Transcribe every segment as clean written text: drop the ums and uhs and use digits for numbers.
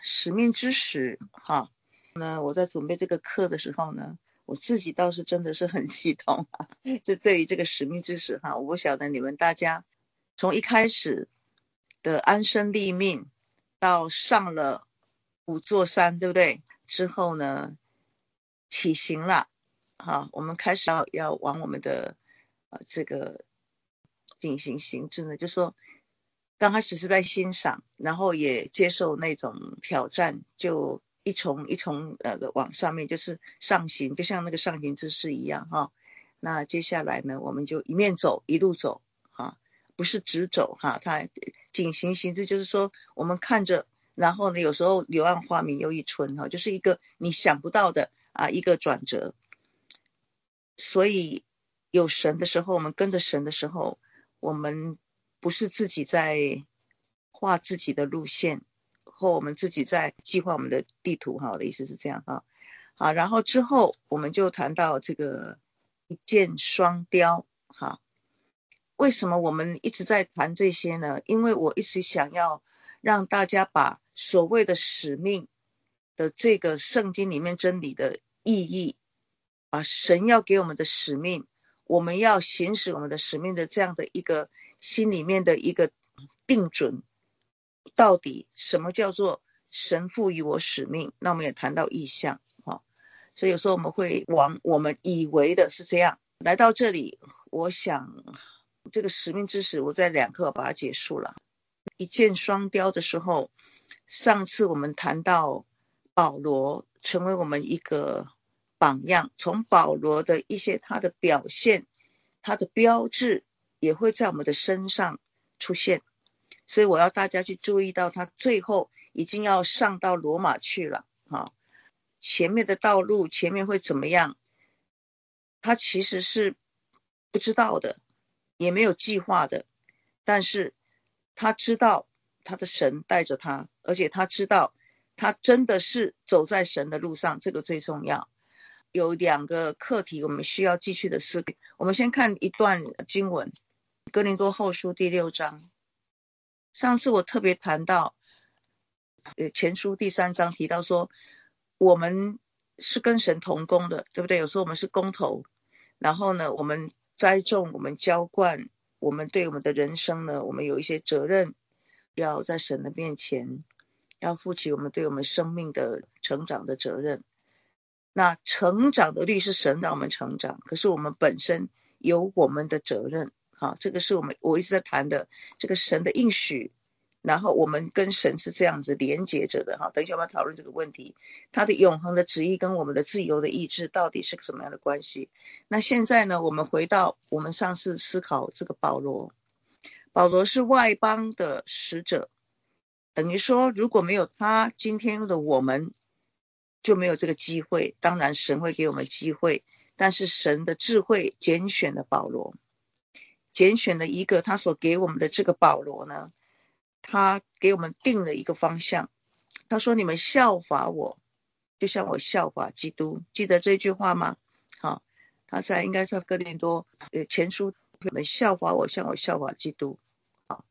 使命之始哈。那我在准备这个课的时候呢，我自己倒是真的是很系统这对于这个使命之始哈，我不晓得你们大家从一开始的安身立命到上了5座山，对不对？之后呢起行了，好，我们开始要往我们的这个进行行制呢，就是说刚开始是在欣赏，然后也接受那种挑战，就一重一重的往上面就是上行，就像那个上行姿势一样哈。那接下来呢，我们就一面走一路走哈，不是直走哈，它景行行之就是说我们看着，然后呢有时候柳暗花明又一村哈，就是一个你想不到的一个转折。所以有神的时候，我们跟着神的时候，我们不是自己在画自己的路线，或我们自己在计划我们的地图哈，我的意思是这样哈。好，然后之后我们就谈到这个一箭双雕哈。为什么我们一直在谈这些呢？因为我一直想要让大家把所谓的使命的这个圣经里面真理的意义神要给我们的使命，我们要行使我们的使命的这样的一个心里面的一个定准，到底什么叫做神赋予我使命？那我们也谈到意象所以有时候我们会往我们以为的是这样来到这里。我想这个使命之始，我在2课把它结束了。一箭双雕的时候，上次我们谈到保罗成为我们一个榜样，从保罗的一些他的表现，他的标志也会在我们的身上出现。所以我要大家去注意到，他最后已经要上到罗马去了前面的道路前面会怎么样，他其实是不知道的，也没有计划的，但是他知道他的神带着他，而且他知道他真的是走在神的路上，这个最重要。有2个课题我们需要继续的思考。我们先看一段经文，哥林多后书第6章。上次我特别谈到前书第3章提到说，我们是跟神同工的，对不对？有时候我们是工头，然后呢我们栽种，我们浇灌，我们对我们的人生呢，我们有一些责任要在神的面前要负起我们对我们生命的成长的责任。那成长的律是神让我们成长，可是我们本身有我们的责任这个是我一直在谈的这个神的应许，然后我们跟神是这样子连结着的等一下我们要讨论这个问题，他的永恒的旨意跟我们的自由的意志到底是个什么样的关系。那现在呢，我们回到我们上次思考这个保罗是外邦的使者，等于说如果没有他，今天的我们就没有这个机会。当然神会给我们机会，但是神的智慧拣选了保罗，拣选了一个他所给我们的这个保罗呢，他给我们定了一个方向。他说你们效法我，就像我效法基督，记得这句话吗？好，他应该在哥林多前书，你们效法我，像我效法基督。好，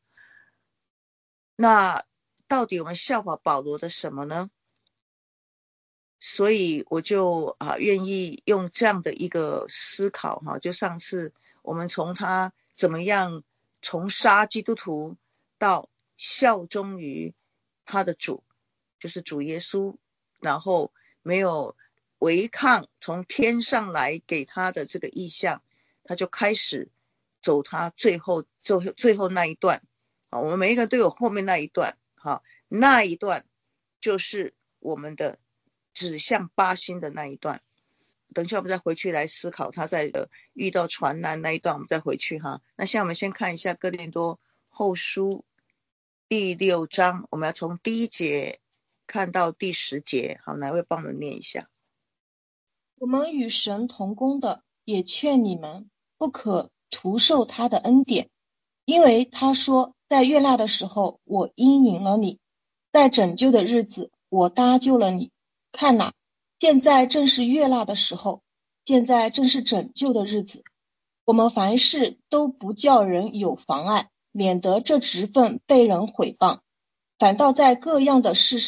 那到底我们效法保罗的什么呢？所以我就愿意用这样的一个思考就上次我们从他怎么样从杀基督徒到效忠于他的主，就是主耶稣，然后没有违抗从天上来给他的这个意象，他就开始走他最后那一段我们每一个都有后面那一段那一段就是我们的指向8星的那一段。等一下我们再回去来思考他在遇到船难那一段，我们再回去那现在我们先看一下哥林多后书第6章，我们要从第1节看到第10节。好，哪位帮我们念一下？ 我们与神同工的，也劝你们不可徒受他的恩典，因为他说，在悦纳的时候我应允了你，在拯救的日子我搭救了你。看哪，现在正是悦纳的时候，现在正是拯救的日子。我们凡事都不叫人有妨碍，免得这职分被人毁谤，反倒在各样的事上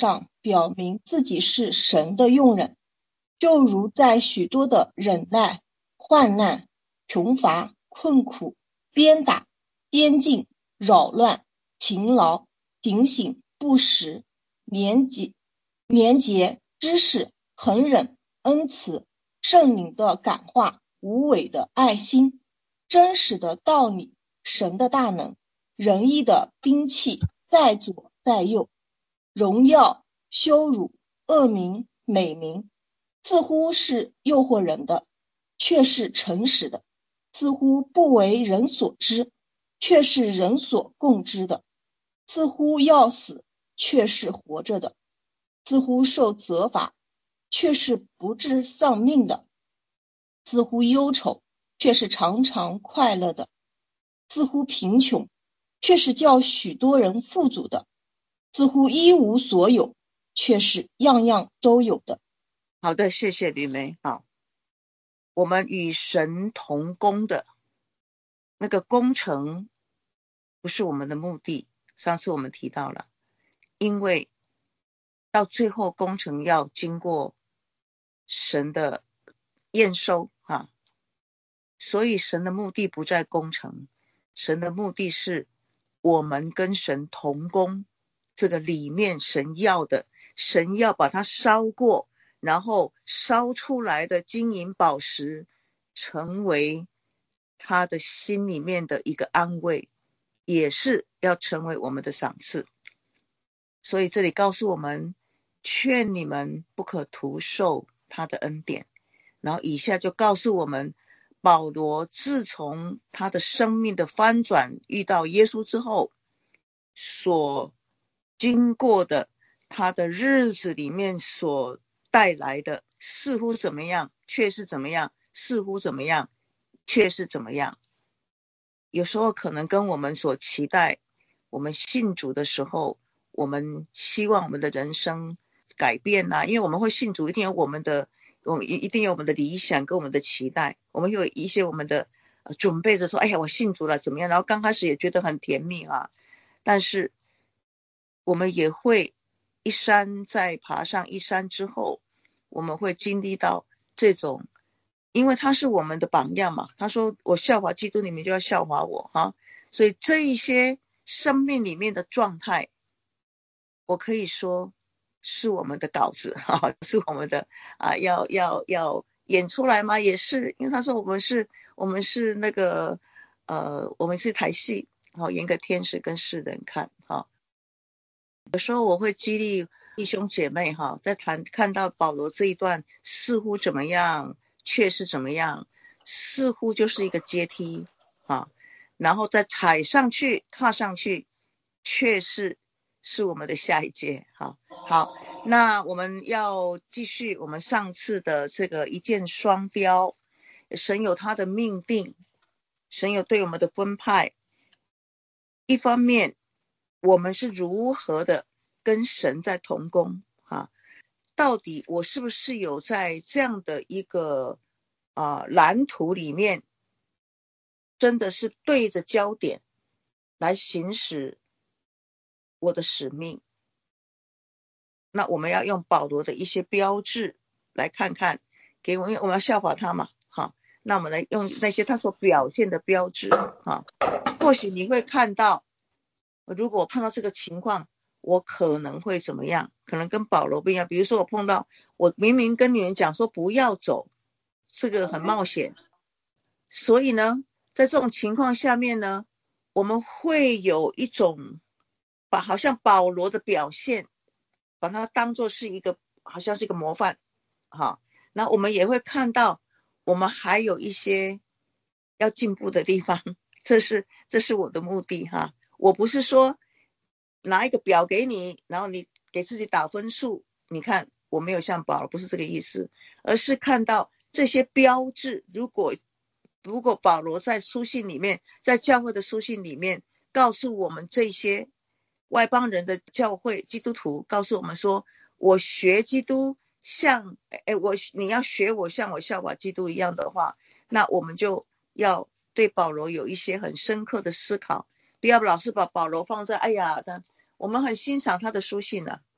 表明自己是神的用人，就如在许多的忍耐、患难、穷乏、困苦、鞭打、边境、扰乱、勤劳、警醒、不时、廉洁、知识、恒忍、恩慈、圣灵的感化、无伪的爱心、真实的道理、神的大能、仁义的兵器，在左在右，荣耀、羞辱、恶名、美名，似乎是诱惑人的，却是诚实的；似乎不为人所知，却是人所共知的；似乎要死，却是活着的；似乎受责罚，却是不致丧命的；似乎忧愁，却是常常快乐的；似乎贫穷，却是叫许多人富足的；似乎一无所有，却是样样都有的。 好的，谢谢吕梅。好，我们与神同工的那个工程不是我们的目的，上次我们提到了，因为到最后工程要经过神的验收啊，所以神的目的不在工程，神的目的是我们跟神同工，这个里面神要的，神要把它烧过，然后烧出来的金银宝石成为他的心里面的一个安慰，也是要成为我们的赏赐。所以这里告诉我们，劝你们不可徒受他的恩典。然后以下就告诉我们，保罗自从他的生命的翻转遇到耶稣之后所经过的，他的日子里面所带来的，似乎怎么样却是怎么样，似乎怎么样却是怎么样。有时候可能跟我们所期待，我们信主的时候，我们希望我们的人生改变啊，因为我们会信主，一定有我们的理想跟我们的期待，我们有一些我们的准备着说，哎呀我信主了怎么样，然后刚开始也觉得很甜蜜啊，但是我们也会一山再爬上一山之后，我们会经历到这种，因为他是我们的榜样嘛，他说我效法基督，你们就要效法我啊，所以这一些生命里面的状态，我可以说是我们的稿子是我们的要演出来吗？也是，因为他说我们是那个我们是台戏演给天使跟世人看有时候我会激励弟兄姐妹在看到保罗这一段似乎怎么样却是怎么样，似乎就是一个阶梯然后再踩上去踏上去却是我们的下一阶。好，那我们要继续我们上次的这个一箭双雕，神有他的命定，神有对我们的分派，一方面我们是如何的跟神在同工到底我是不是有在这样的一个蓝图里面真的是对着焦点来行使我的使命。那我们要用保罗的一些标志来看看，因为我们要效法他嘛那我们来用那些他所表现的标志或许你会看到，如果我碰到这个情况，我可能会怎么样，可能跟保罗不一样。比如说我碰到，我明明跟你们讲说不要走，这个很冒险，所以呢在这种情况下面呢，我们会有一种好像保罗的表现把它当作是一个好像是一个模范那我们也会看到我们还有一些要进步的地方，这是我的目的我不是说拿一个表给你，然后你给自己打分数，你看我没有像保罗，不是这个意思，而是看到这些标志，如果保罗在书信里面，在教会的书信里面告诉我们这些外邦人的教会基督徒，告诉我们说我学基督你要学我像我效法基督一样的话，那我们就要对保罗有一些很深刻的思考，不要老是把保罗放在我们很欣赏他的书信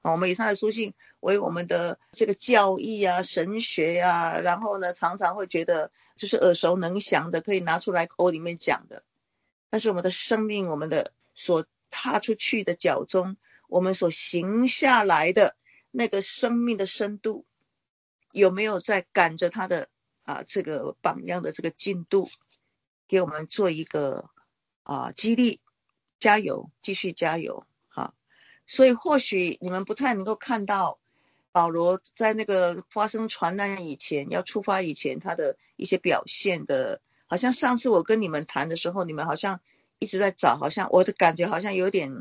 我们以他的书信为我们的这个教义啊、神学啊，然后呢，常常会觉得就是耳熟能详的，可以拿出来口里面讲的。但是我们的生命，我们的所踏出去的脚中，我们所行下来的那个生命的深度，有没有在赶着他的这个榜样的这个进度，给我们做一个激励，加油，继续加油。所以或许你们不太能够看到保罗在那个发生传难以前，要出发以前他的一些表现的，好像上次我跟你们谈的时候，你们好像一直在找，好像我的感觉好像有点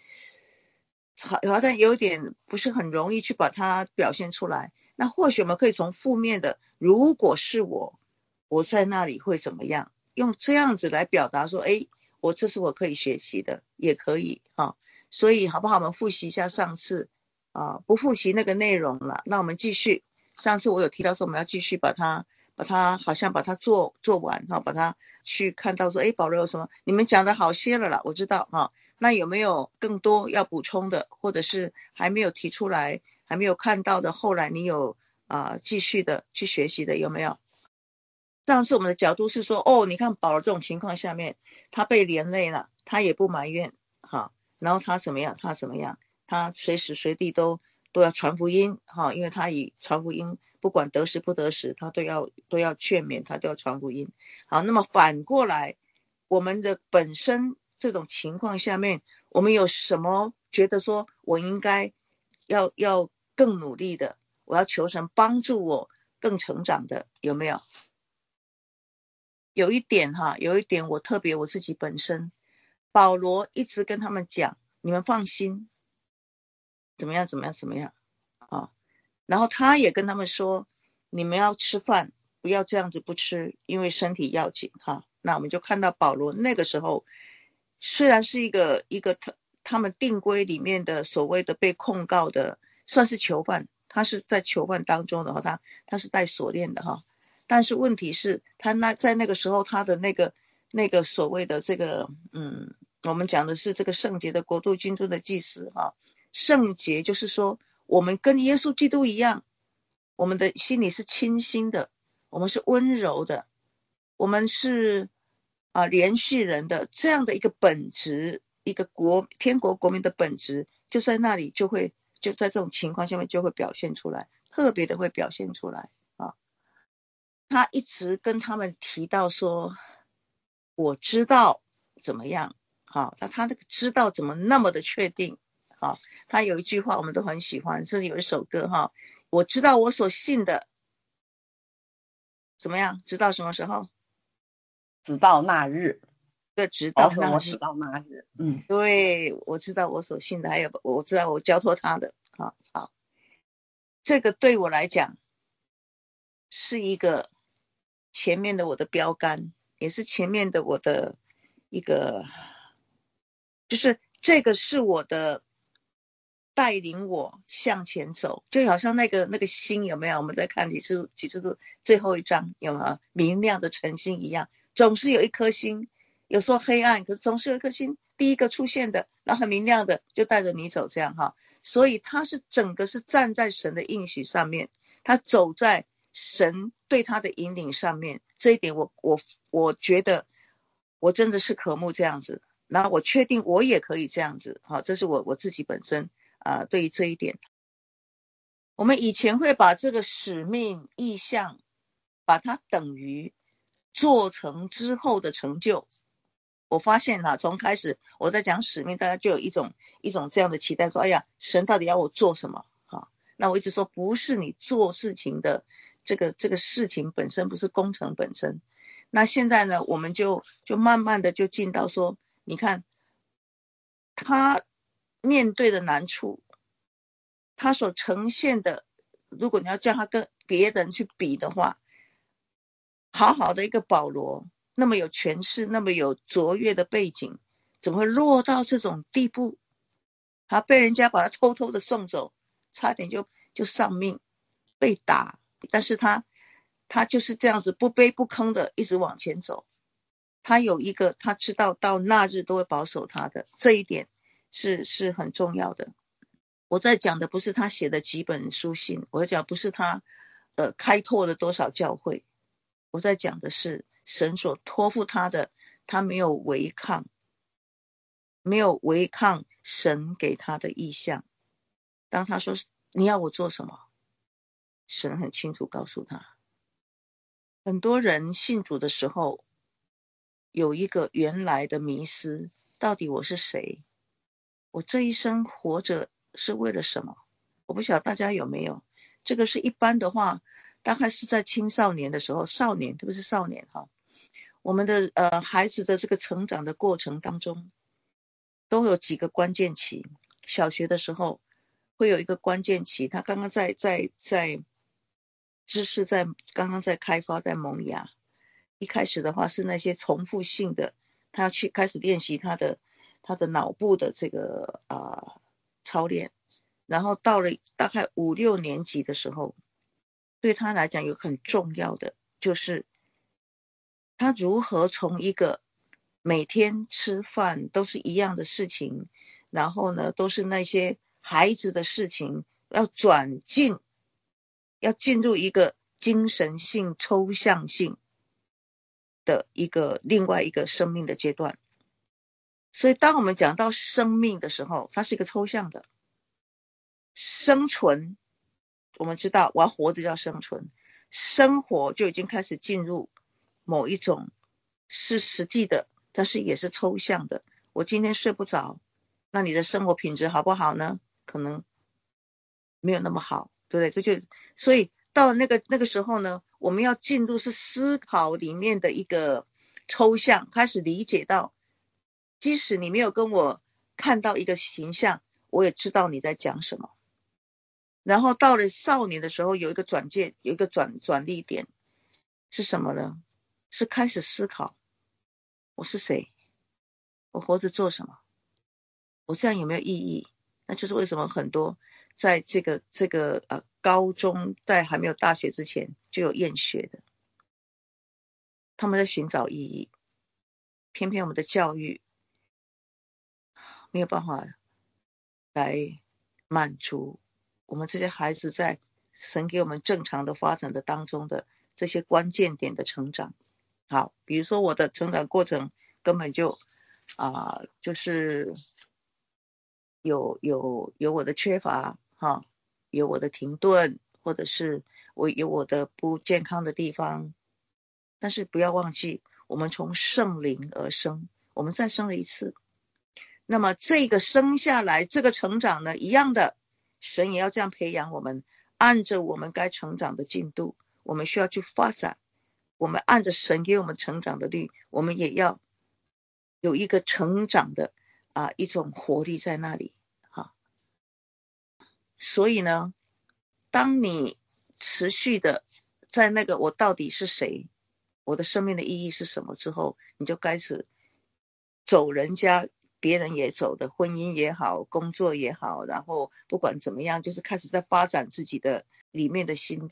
不是很容易去把它表现出来。那或许我们可以从负面的，如果是我在那里会怎么样，用这样子来表达说，这是我可以学习的，也可以所以好不好，我们复习一下上次不复习那个内容了，那我们继续。上次我有提到说我们要继续把它好像把它做完把它去看到说保罗有什么，你们讲的好些了啦，我知道那有没有更多要补充的，或者是还没有提出来还没有看到的，后来你有继续的去学习的有没有？上次我们的角度是说你看保罗这种情况下面，他被连累了，他也不埋怨然后他怎么样，他随时随地都要传福音因为他以传福音不管得时不得时，他都要劝勉，他都要传福音。好，那么反过来我们的本身这种情况下面，我们有什么觉得说我应该要更努力的，我要求神帮助我更成长的，有没有？有一点我特别我自己本身，保罗一直跟他们讲，你们放心，怎么样然后他也跟他们说，你们要吃饭不要这样子不吃，因为身体要紧那我们就看到保罗那个时候，虽然是一个他们定规里面的所谓的被控告的，算是囚犯，他是在囚犯当中的他是带锁链的但是问题是他在那个时候他的那个所谓的这个我们讲的是这个圣洁的国度君尊的祭司圣洁就是说我们跟耶稣基督一样，我们的心里是清新的，我们是温柔的，我们是连续人的这样的一个本质，一个天国国民的本质，就在那里就在这种情况下面就会表现出来，特别的会表现出来他一直跟他们提到说，我知道怎么样他那个知道怎么那么的确定他有一句话我们都很喜欢，甚至有一首歌我知道我所信的怎么样，直到什么时候？ 直到那日。 直到那日。 直到那日。 对，我知道我所信的，还有我知道我交托他的好，这个对我来讲是一个前面的我的标杆，也是前面的我的一个，就是这个是我的带领我向前走，就好像那个星有没有？我们在看启示录最后一章有没有明亮的晨星一样，总是有一颗星，有时候黑暗，可是总是有一颗星，第一个出现的，然后很明亮的就带着你走这样所以他是整个是站在神的应许上面，他走在神对他的引领上面，这一点我觉得我真的是渴慕这样子，然后我确定我也可以这样子这是我自己本身对于这一点，我们以前会把这个使命意向把它等于做成之后的成就。我发现从开始我在讲使命，大家就有一种这样的期待，说哎呀，神到底要我做什么那我一直说不是你做事情的这个事情本身，不是工程本身。那现在呢，我们就慢慢的就进到说，你看他面对的难处，他所呈现的，如果你要叫他跟别人去比的话，好好的一个保罗，那么有权势，那么有卓越的背景，怎么会落到这种地步？他被人家把他偷偷的送走，差点就丧命，被打，但是他就是这样子不卑不吭的一直往前走。他有一个他知道到那日都会保守他的，这一点是很重要的。 我在讲的不是他写的几本书信，我在讲不是他开拓了多少教会，我在讲的是神所托付他的，他没有违抗神给他的意向。当他说你要我做什么，神很清楚告诉他。很多人信主的时候有一个原来的迷思，到底我是谁？我这一生活着是为了什么？我不晓得大家有没有，这个是一般的话大概是在青少年的时候，少年特别是少年我们的孩子的这个成长的过程当中都有几个关键期。小学的时候会有一个关键期，他刚刚在知识刚刚在开发，在萌芽。一开始的话是那些重复性的，他要去开始练习他的脑部的这个操练。然后到了大概5、6年级的时候，对他来讲有很重要的就是他如何从一个每天吃饭都是一样的事情，然后呢都是那些孩子的事情，要进入一个精神性抽象性的另外一个生命的阶段。所以当我们讲到生命的时候，它是一个抽象的。生存，我们知道我要活着叫生存，生活就已经开始进入某一种是实际的，但是也是抽象的。我今天睡不着，那你的生活品质好不好呢？可能没有那么好，对不对？所以到那个时候呢，我们要进入是思考里面的一个抽象，开始理解到即使你没有跟我看到一个形象，我也知道你在讲什么。然后到了少年的时候有一个转捩点是什么呢？是开始思考我是谁，我活着做什么，我这样有没有意义。那就是为什么很多在这个高中在还没有大学之前就有厌学的，他们在寻找意义。偏偏我们的教育没有办法来满足我们这些孩子在神给我们正常的发展的当中的这些关键点的成长。好，比如说我的成长过程根本就是有我的缺乏有我的停顿，或者是我有我的不健康的地方。但是不要忘记，我们从圣灵而生，我们再生了一次。那么这个生下来这个成长呢，一样的，神也要这样培养我们，按着我们该成长的进度，我们需要去发展。我们按着神给我们成长的力，我们也要有一个成长的一种活力在那里所以呢，当你持续的在那个我到底是谁，我的生命的意义是什么之后，你就开始走人家别人也走的婚姻也好，工作也好，然后不管怎么样，就是开始在发展自己的里面的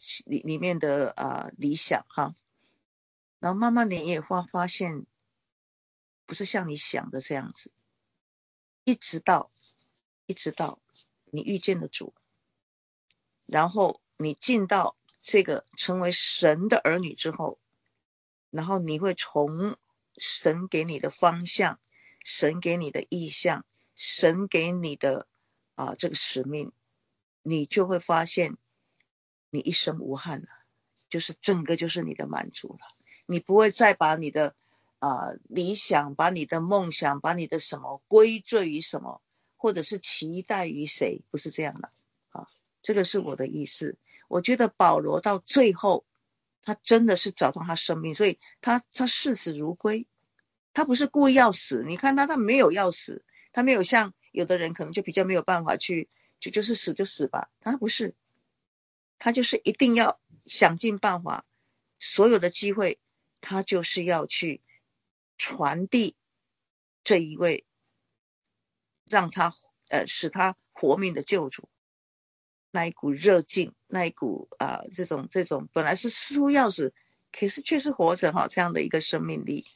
理想然后慢慢你也会发现不是像你想的这样子，一直到你遇见了主，然后你进到这个成为神的儿女之后，然后你会从神给你的方向，神给你的意向，神给你的这个使命，你就会发现你一生无憾了，就是整个就是你的满足了。你不会再把你的理想，把你的梦想，把你的什么归罪于什么，或者是期待于谁，不是这样的这个是我的意思。我觉得保罗到最后他真的是找到他生命，所以他视死如归。他不是故意要死，你看他没有要死，他没有像有的人可能就比较没有办法就是死就死吧，他不是，他就是一定要想尽办法，所有的机会他就是要去传递这一位让他使他活命的救主。那一股热劲，那一股这种本来是似乎要死，可是却是活着这样的一个生命力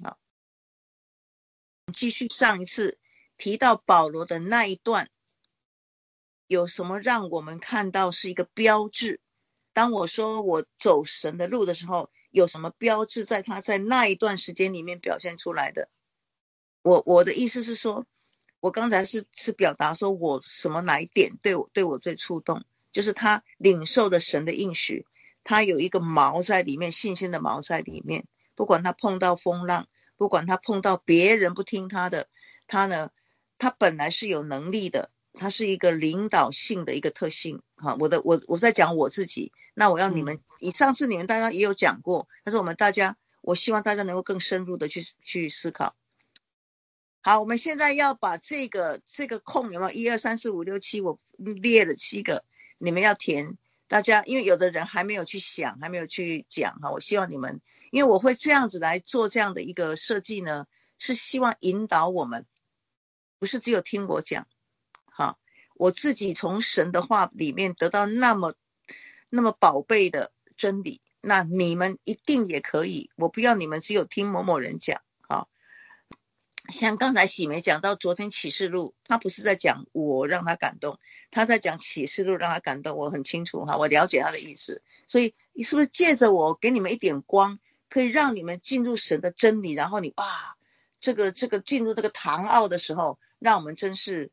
继续上一次提到保罗的那一段有什么让我们看到是一个标志？当我说我走神的路的时候，有什么标志在他在那一段时间里面表现出来的？我的意思是说，我刚才是表达说我什么哪一点对我最触动，就是他领受的神的应许，他有一个锚在里面，信心的锚在里面，不管他碰到风浪，不管他碰到别人不听他的，他本来是有能力的，他是一个领导性的一个特性。好，我在讲我自己，那我要你们，上次你们大家也有讲过，但是我希望大家能够更深入的去思考。好，我们现在要把这个空有没有1 2 3 4 5 6 7，我列了7个，你们要填。大家因为有的人还没有去想，还没有去讲哈，我希望你们，因为我会这样子来做这样的一个设计呢，是希望引导我们，不是只有听我讲。好，我自己从神的话里面得到那么宝贝的真理，那你们一定也可以。我不要你们只有听某某人讲。像刚才喜梅讲到昨天启示录，他不是在讲我让他感动，他在讲启示录让他感动，我很清楚哈，我了解他的意思。所以你是不是借着我给你们一点光，可以让你们进入神的真理，然后你这个进入这个堂奥的时候，让我们真是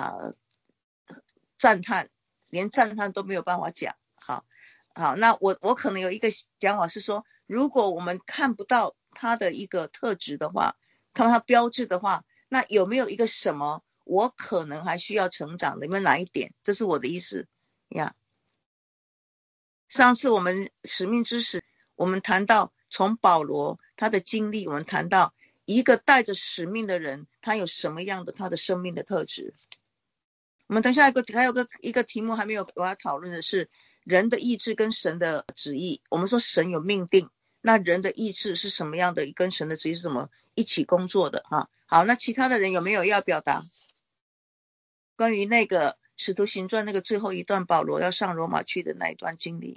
赞叹，连赞叹都没有办法讲。好，那我可能有一个讲法是说，如果我们看不到他的一个特质的话，看他标志的话，那有没有一个什么我可能还需要成长的？有没有哪一点？这是我的意思呀。上次我们使命之使，我们谈到从保罗他的经历，我们谈到一个带着使命的人，他有什么样的他的生命的特质。我们等一下还有一个题目还没有我要讨论的是人的意志跟神的旨意。我们说神有命定，那人的意志是什么样的，跟神的旨意是怎么一起工作的哈？好，那其他的人有没有要表达关于那个使徒行传那个最后一段保罗要上罗马去的那一段经历？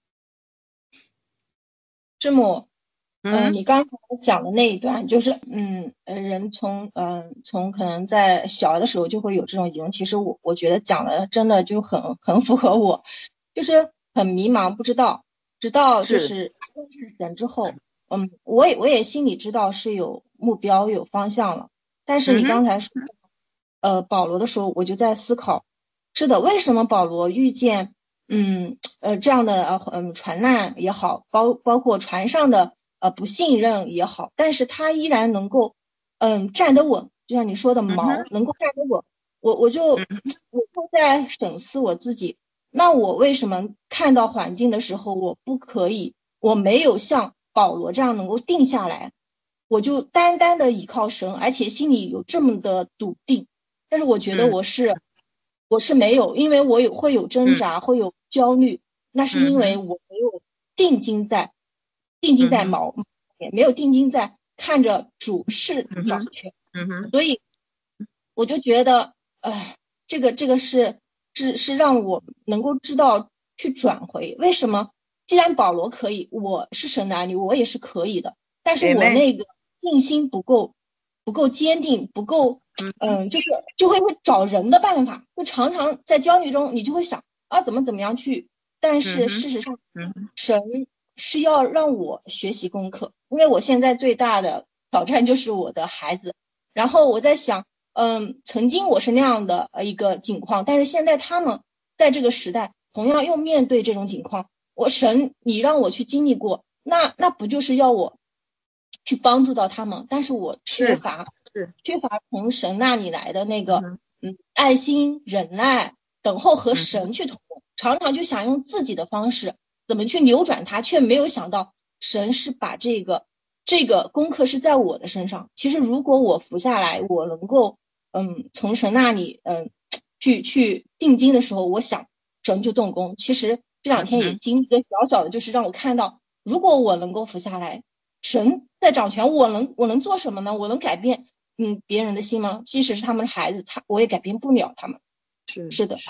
师母，你刚才讲的那一段，就是人从可能在小的时候就会有这种疑问，其实我觉得讲的真的就很符合我，就是很迷茫，不知道，直到就是认识神之后，我也心里知道是有目标有方向了，但是你刚才说保罗的时候，我就在思考，是的，为什么保罗遇见这样的船难也好，包括船上的不信任也好，但是他依然能够站得稳，就像你说的锚能够站得稳。我就在审思我自己，那我为什么看到环境的时候我没有像保罗这样能够定下来，我就单单的依靠神，而且心里有这么的笃定，但是我觉得我是没有，因为我会有挣扎，会有焦虑，那是因为我没有定睛在锚，也没有定睛在看着主事掌权，所以我就觉得，这个是让我能够知道去转回，为什么？既然保罗可以，我是神的儿女，我也是可以的，但是我那个信心不够坚定，不够。就会找人的办法，就常常在焦虑中，你就会想怎么样去，但是事实上，神是要让我学习功课，因为我现在最大的挑战就是我的孩子，然后我在想，曾经我是那样的一个境况，但是现在他们在这个时代同样又面对这种境况，神你让我去经历过，那不就是要我去帮助到他们，但是我缺乏从神那里来的那个爱心、忍耐、等候和神去同工，常常就想用自己的方式怎么去扭转它，却没有想到神是把这个功课是在我的身上。其实如果我服下来，我能够从神那里去定睛的时候，我想神就动工。其实这2天也经历一个小小的，就是让我看到，如果我能够服下来，神在掌权，我能做什么呢？我能改变别人的心吗？即使是他们的孩子，我也改变不了他们。是的，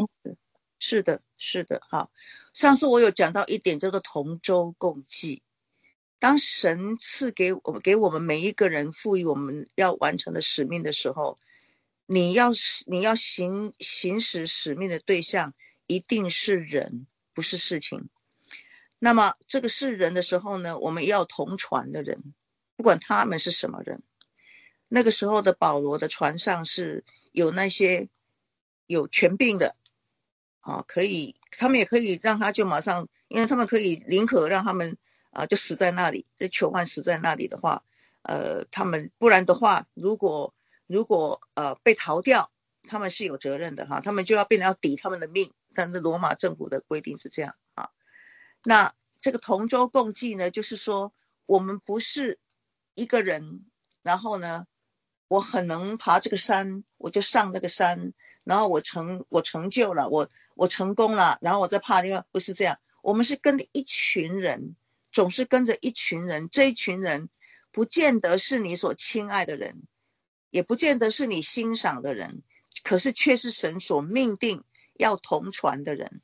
是的。好，上次我有讲到一点叫做同舟共济。当神赐给我们每一个人赋予我们要完成的使命的时候， 你要行使使命的对象一定是人，不是事情。那么这个是人的时候呢，我们要同船的人，不管他们是什么人。那个时候的保罗的船上是有那些有权柄的他们也可以让他就马上，因为他们可以宁可让他们就死在那里，就囚犯死在那里的话，他们不然的话，如果被逃掉，他们是有责任的他们就要变成要抵他们的命，但是罗马政府的规定是这样那这个同舟共济呢，就是说我们不是一个人，然后呢我很能爬这个山，我就上那个山，然后我成就了，我成功了，然后我再爬那个，不是这样。我们是跟着一群人，总是跟着一群人，这一群人不见得是你所亲爱的人，也不见得是你欣赏的人，可是却是神所命定要同船的人。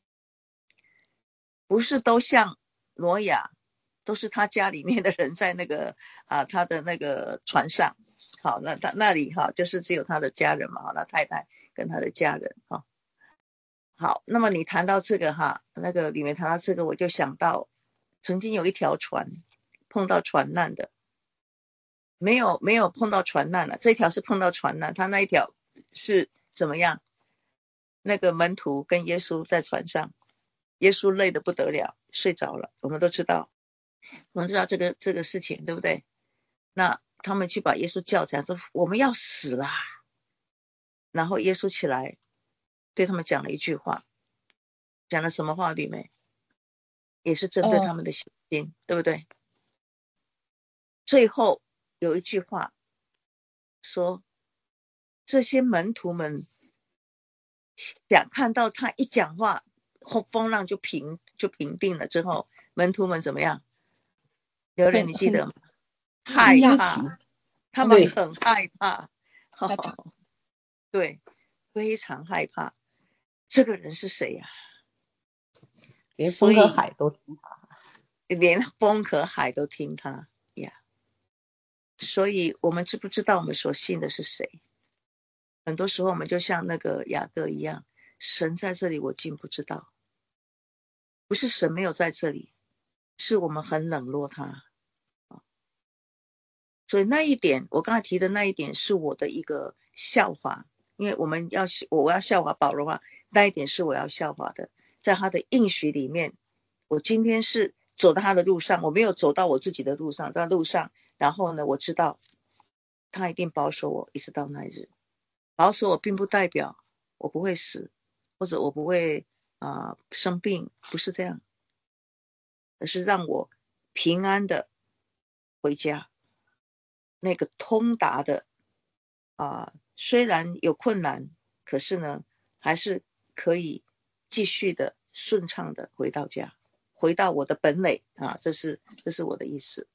不是都像挪亚，都是他家里面的人在那个他的那个船上。好，那他那里就是只有他的家人嘛，他太太跟他的家人好，那么你谈到这个那个里面谈到这个，我就想到曾经有一条船碰到船难的，没有碰到船难了，这条是碰到船难，他那一条是怎么样？那个门徒跟耶稣在船上，耶稣累得不得了，睡着了，我们都知道这个事情，对不对？那他们去把耶稣叫起来，说我们要死啦。然后耶稣起来对他们讲了一句话，讲了什么话？吕妹也是针对他们的信心，对不对？最后有一句话说，这些门徒们想看到他一讲话，风浪就平定了之后，门徒们怎么样？刘莲，你记得吗？害怕，他们很害怕对，非常害怕。这个人是谁呀？ 连风和海都听他， 连风和海都听他呀。所以我们知不知道我们所信的是谁？很多时候我们就像那个雅各一样，神在这里我竟不知道。不是神没有在这里，是我们很冷落他。所以那一点，我刚才提的那一点是我的一个效法，因为我要效法保罗的话，那一点是我要效法的。在他的应许里面，我今天是走到他的路上，我没有走到我自己的路上，在路上，然后呢，我知道他一定保守我一直到那一日。保守我并不代表我不会死，或者我不会生病，不是这样，而是让我平安的回家。那个通达的虽然有困难，可是呢还是可以继续的顺畅的回到家，回到我的本垒这是我的意思。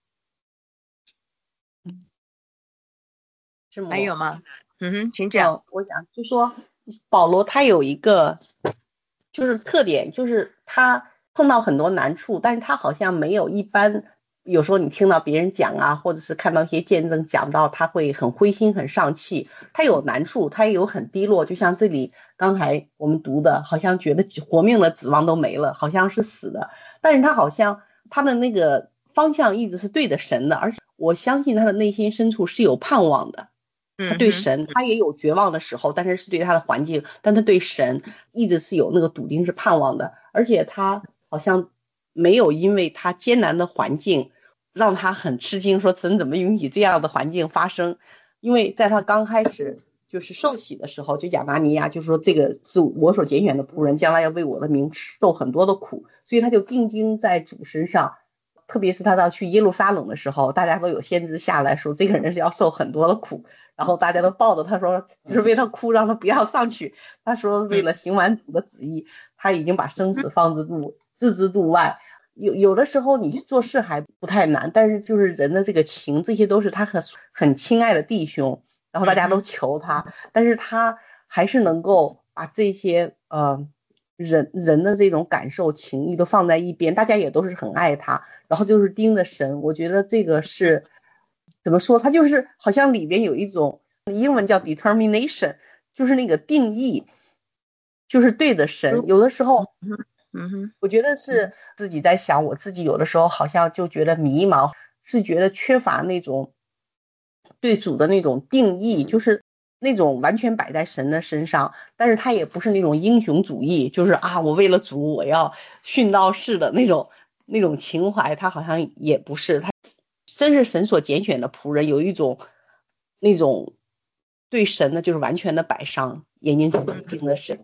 还有吗？请讲。 我想就说保罗他有一个就是特点，就是他碰到很多难处，但是他好像没有一般有时候你听到别人讲或者是看到一些见证讲到他会很灰心很丧气，他有难处，他也有很低落，就像这里刚才我们读的，好像觉得活命的指望都没了，好像是死的，但是他好像他的那个方向一直是对着神的，而且我相信他的内心深处是有盼望的。他对神他也有绝望的时候，但是是对他的环境，但他对神一直是有那个笃定是盼望的，而且他好像没有因为他艰难的环境让他很吃惊，说神怎么允许这样的环境发生。因为在他刚开始就是受洗的时候，就亚拿尼亚就说这个是我所拣选的仆人，将来要为我的名受很多的苦，所以他就定睛在主身上。特别是他到去耶路撒冷的时候，大家都有先知下来说这个人是要受很多的苦，然后大家都抱着他说就是为他哭，让他不要上去。他说为了行完主的旨意，他已经把生死置之度外。有的时候你做事还不太难，但是就是人的这个情，这些都是他很亲爱的弟兄，然后大家都求他，但是他还是能够把这些人的这种感受情谊都放在一边，大家也都是很爱他，然后就是盯着神。我觉得这个是怎么说，他就是好像里边有一种英文叫 determination， 就是那个定义，就是对的神。有的时候我觉得是自己在想，我自己有的时候好像就觉得迷茫，是觉得缺乏那种对主的那种定义，就是那种完全摆在神的身上，但是他也不是那种英雄主义，就是我为了主我要殉道式的那种情怀，他好像也不是，他真是神所拣选的仆人，有一种那种对神的就是完全的摆上，眼睛就盯着神。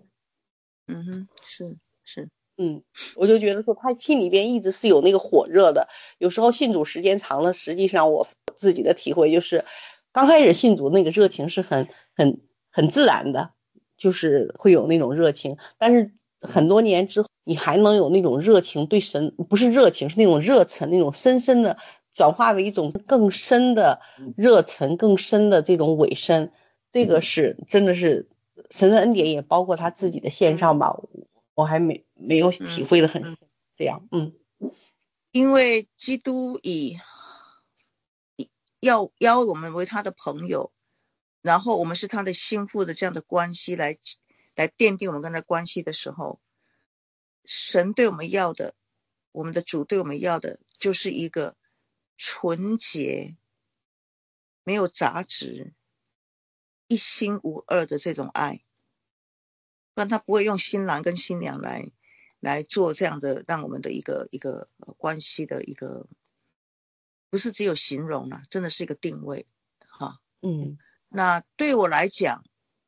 是。 我就觉得说他心里边一直是有那个火热的，有时候信主时间长了，实际上我自己的体会就是刚开始信主那个热情是很自然的，就是会有那种热情，但是很多年之后你还能有那种热情，对神不是热情，是那种热忱，那种深深的转化为一种更深的热忱，更深的这种委身，这个是真的是神的恩典，也包括他自己的献上吧，我还没有体会的很这样。 因为基督要邀我们为他的朋友，然后我们是他的心腹的这样的关系来奠定我们跟他关系的时候，神对我们要的，我们的主对我们要的就是一个纯洁没有杂质一心无二的这种爱，不然他不会用新郎跟新娘来做这样的让我们的一个关系的一个，不是只有形容啦，真的是一个定位哈。那对我来讲，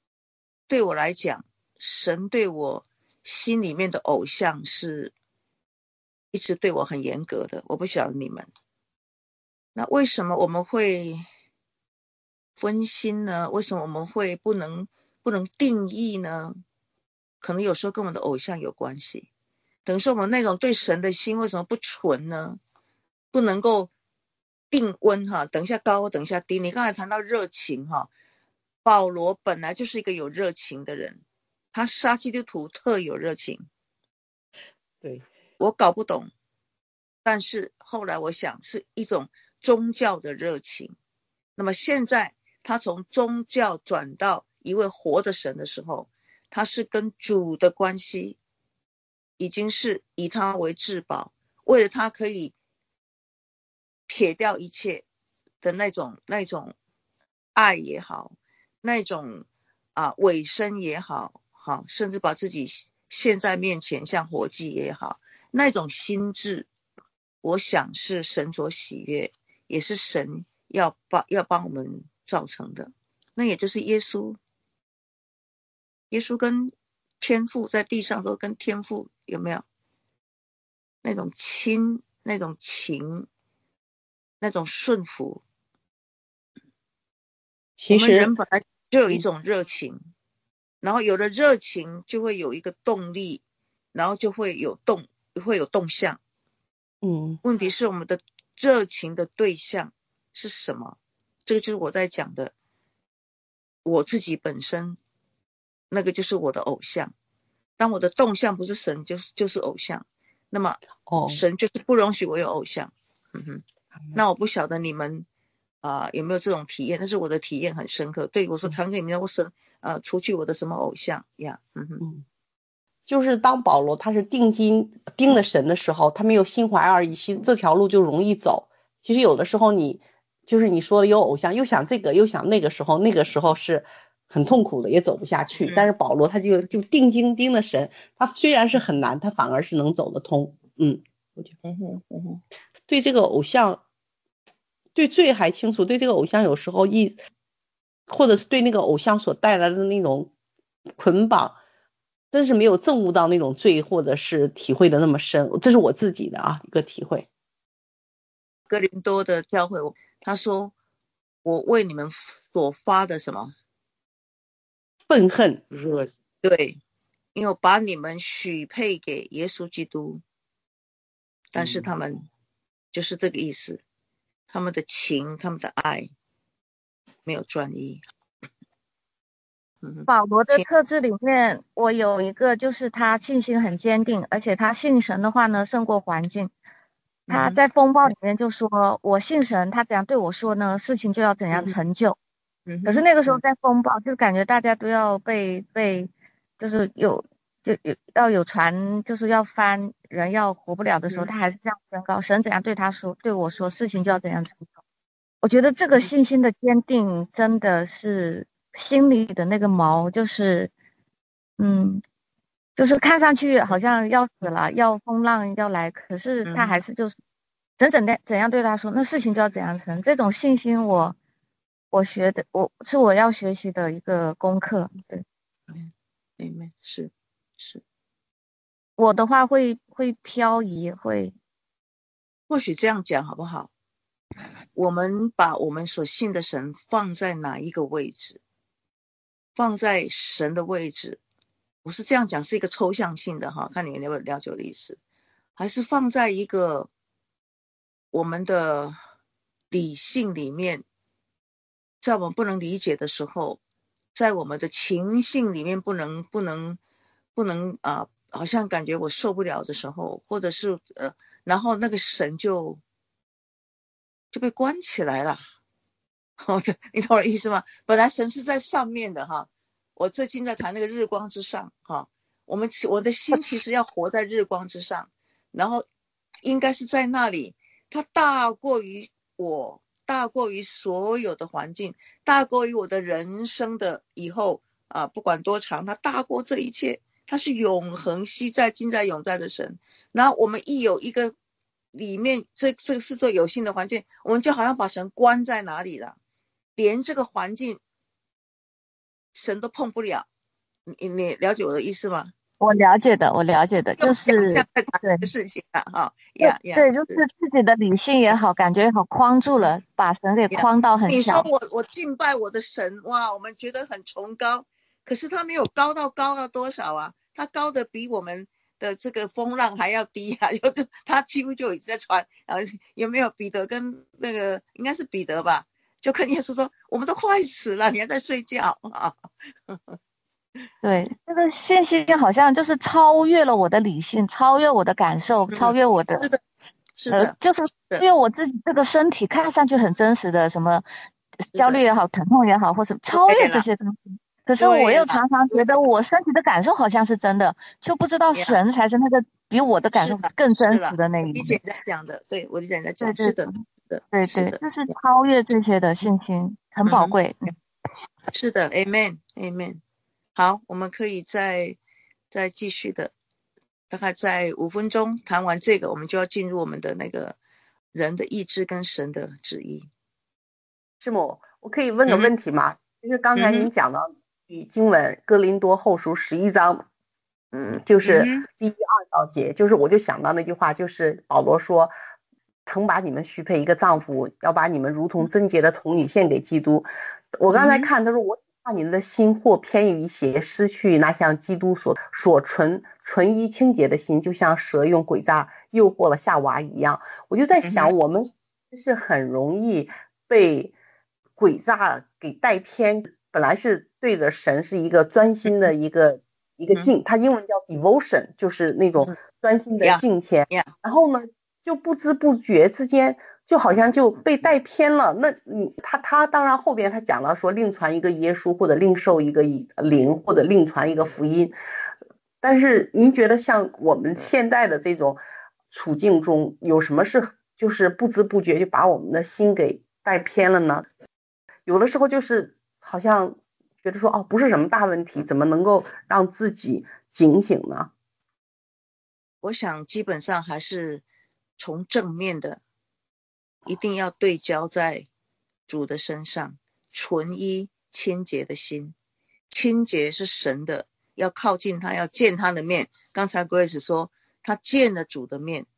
神对我心里面的偶像是一直对我很严格的，我不晓得你们。那为什么我们会分心呢？为什么我们会不能定义呢？可能有时候跟我们的偶像有关系。等于说我们那种对神的心为什么不纯呢？不能够定温哈，等一下高等一下低。你刚才谈到热情哈，保罗本来就是一个有热情的人，他杀基督徒特有热情。 对， 我搞不懂，但是后来我想是一种宗教的热情。那么现在他从宗教转到一位活的神的时候，他是跟主的关系已经是以他为至宝，为了他可以撇掉一切的那种爱也好，那种委身也好，甚至把自己献在面前像活祭也好，那种心智，我想是神所喜悦，也是神要帮我们造成的。那也就是耶稣跟天父在地上都跟天父有没有那种亲，那种情，那种顺服。 其实我们人本来就有一种热情，然后有了热情就会有一个动力，然后就会有动向。问题是我们的热情的对象是什么？这个就是我在讲的，我自己本身那个就是我的偶像。当我的动向不是神，就是偶像，那么神就是不容许我有偶像。那我不晓得你们有没有这种体验，但是我的体验很深刻。对，我说常给你们我神除去我的什么偶像呀。 就是当保罗他是定睛盯着神的时候，他没有心怀二意，这条路就容易走。其实有的时候你说的有偶像，又想这个又想那个时候是很痛苦的，也走不下去。但是保罗他就定睛盯着神，他虽然是很难，他反而是能走得通。我觉得对这个偶像对罪还清楚，对这个偶像有时候或者是对那个偶像所带来的那种捆绑，真是没有证悟到那种罪，或者是体会的那么深。这是我自己的一个体会。 哥林多的教会，他说我为你们所发的什么愤恨， 对，因为我把你们许配给耶稣基督，但是他们就是这个意思，他们的情，他们的爱没有专一。 保罗的特质里面，我有一个就是他信心很坚定，而且他信神的话呢胜过环境。他在风暴里面就说我信神，他怎样对我说呢，事情就要怎样成就。 可是那个时候在风暴，就感觉大家都要被就是要有船，就是要翻，人要活不了的时候，他还是这样宣告，神怎样对我说，事情就要怎样成就。我觉得这个信心的坚定真的是心里的那个锚，就是就是看上去好像要死了，要风浪要来，可是他还是就是神怎样对他说，那事情就要怎样成。这种信心我学的，我要学习的一个功课。对， 是， 我的话会漂移， 或许这样讲好不好？我们把我们所信的神放在哪一个位置？放在神的位置，我是这样讲，是一个抽象性的哈，看你有没有了解我的意思，还是放在一个我们的理性里面，在我们不能理解的时候，在我们的情性里面不能好像感觉我受不了的时候，或者是然后那个神就被关起来了。你懂我的意思吗？本来神是在上面的哈，我最近在谈那个日光之上哈，我的心其实要活在日光之上，然后应该是在那里，它大过于我，大过于所有的环境，大过于我的人生的以后不管多长，它大过这一切，它是永恒昔在今在永在的神。然后我们一有一个里面这是做有形的环境，我们就好像把神关在哪里了，连这个环境神都碰不了。你了解我的意思吗？ 我了解的，就是对事情哈， 对，就是自己的理性也好，感觉也好，框住了，把神给框到很小。 你说我敬拜我的神，哇，我们觉得很崇高，可是他没有高到多少啊？他高的比我们的这个风浪还要低啊！他几乎就已经在传，然后有没有彼得跟那个应该是彼得吧？就跟耶稣说，我们都快死了，你还在睡觉啊？ 对，这个信心好像就是超越了我的理性，超越我的感受，超越我的， 是的， 就是超越我自己这个身体看上去很真实的什么焦虑也好，疼痛也好，或是超越这些东西。可是我又常常觉得我身体的感受好像是真的，就不知道神才是那个比我的感受更真实的那一面。 理解你在讲的，对，我理解你在讲，是的， 对，就是超越这些的信心很宝贵。 是的 ，Amen。好，我们可以再继续的，大概在5分钟谈完这个，我们就要进入我们的那个人的意志跟神的旨意。 师母，我可以问个问题吗？就是刚才您讲到经文哥林多后书11章，就是第1、2到节，就是我就想到那句话，就是保罗说，曾把你们许配一个丈夫，要把你们如同贞洁的童女献给基督。我刚才看他说，我怕你们的心或偏于邪，失去那像基督所纯一清洁的心，就像蛇用诡诈诱惑了夏娃一样。我就在想，我们是很容易被诡诈给带偏，本来是对着神是一个专心的一个敬，它英文叫 devotion， 就是那种专心的敬虔，然后呢就不知不觉之间就好像就被带偏了。那他当然后边他讲了说另传一个耶稣，或者另受一个灵，或者另传一个福音。但是您觉得像我们现在的这种处境中，有什么是就是不知不觉就把我们的心给带偏了呢？有的时候就是好像觉得说不是什么大问题，怎么能够让自己警醒呢？ 我想基本上还是从正面的，一定要对焦在主的身上，纯一清洁的心。清洁是神的，要靠近他，要见他的面。刚才 Grace 说他见了主的面，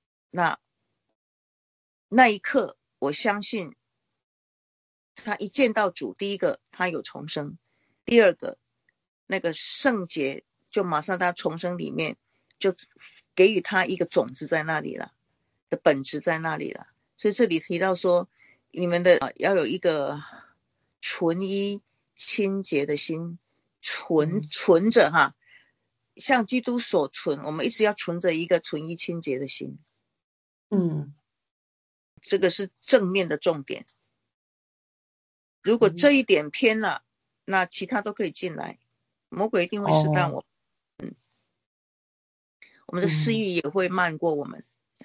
那一刻我相信他一见到主，第一个他有重生，第二个那个圣洁就马上他重生里面就给予他一个种子在那里了，的本质在那里了。所以这里提到说你们的要有一个纯一清洁的心，存着哈，像基督所存，我们一直要存着一个纯一清洁的心。这个是正面的重点。 如果这一点偏了，那其他都可以进来，魔鬼一定会试探我们。我们的私欲也会慢过我们。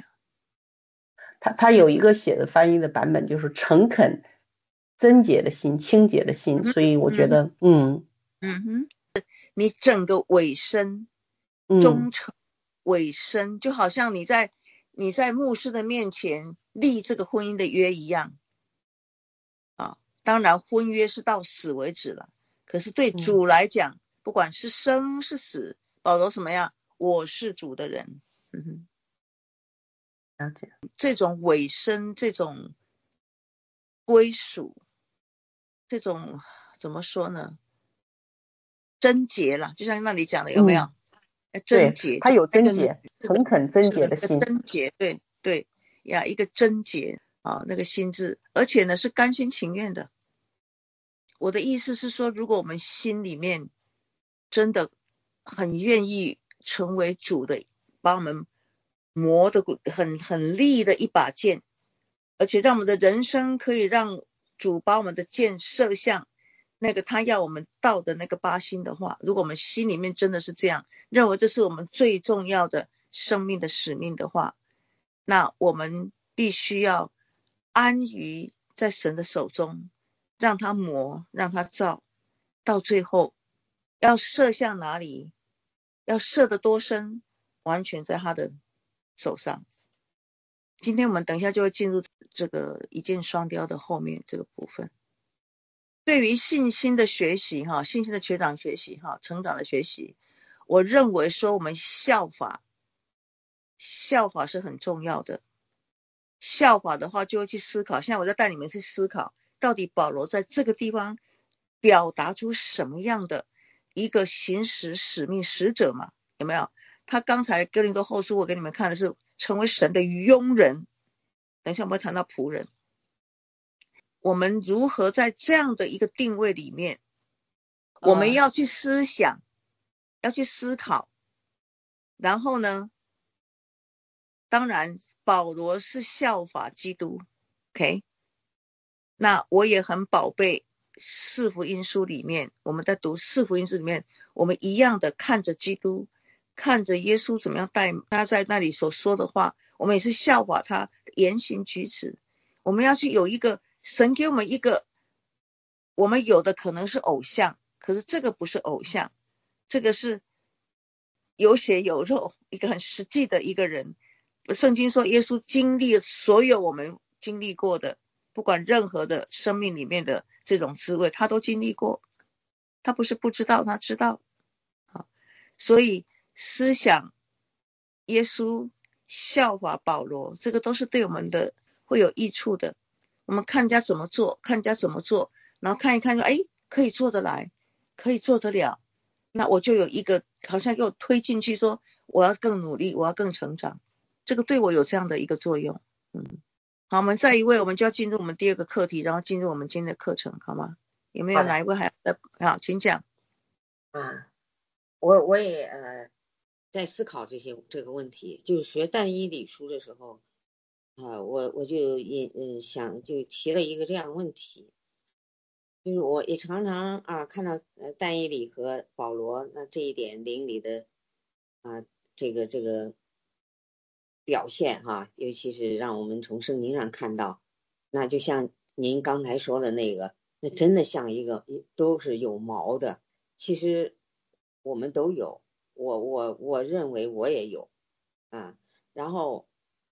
他有一个写的翻译的版本，就是诚恳、贞洁的心、清洁的心，所以我觉得， 你整个委身、忠诚、委身，就好像你在牧师的面前立这个婚姻的约一样啊。当然，婚约是到死为止了，可是对主来讲，不管是生是死，保罗什么样，我是主的人。 了解。 这种委身，这种归属，这种怎么说呢？贞洁了，就像那里讲的，有没有？贞洁， 他有贞洁，诚恳贞洁的心。 贞洁，对呀，一个贞洁啊，那个心智，而且呢是甘心情愿的。我的意思是说，如果我们心里面真的很愿意成为主的，把我们磨的很利的一把剑，而且让我们的人生可以让主把我们的箭射向那个他要我们到的那个8星的话，如果我们心里面真的是这样认为这是我们最重要的生命的使命的话，那我们必须要安于在神的手中，让他磨，让他造，到最后要射向哪里，要射得多深，完全在他的手上。今天我们等一下就会进入这个一箭双雕的后面这个部分。对于信心的学习，信心的学长学习，成长的学习，我认为说我们效法是很重要的。效法的话就会去思考，现在我在带你们去思考，到底保罗在这个地方表达出什么样的一个行使使命使者嘛？有没有？他刚才哥林多后书我给你们看的是成为神的佣人，等一下我们会谈到仆人。我们如何在这样的一个定位里面，我们要去思想，要去思考，然后呢，当然保罗是效法基督 OK， 那我也很宝贝四福音书里面，我们在读四福音书里面，我们一样的看着基督，看着耶稣怎么样带他在那里所说的话，我们也是效法他言行举止。我们要去有一个神给我们一个，我们有的可能是偶像，可是这个不是偶像，这个是有血有肉，一个很实际的一个人。圣经说耶稣经历了所有我们经历过的，不管任何的生命里面的这种滋味他都经历过，他不是不知道，他知道。所以思想耶稣，效法保罗，这个都是对我们的会有益处的。我们看人家怎么做，然后看一看说，可以做得来，可以做得了，那我就有一个好像又推进去说我要更努力，我要更成长，这个对我有这样的一个作用。好，我们再一位，我们就要进入我们第二个课题，然后进入我们今天的课程，好吗？有没有哪一位还要好，请讲。 我也在思考这个问题，就是学但以理书的时候，我就想就提了一个这样的问题，就是我也常常看到但以理和保罗那这一点灵里的这个表现尤其是让我们从圣经上看到，那就像您刚才说的那个，那真的像一个都是有毛的，其实我们都有，我认为我也有然后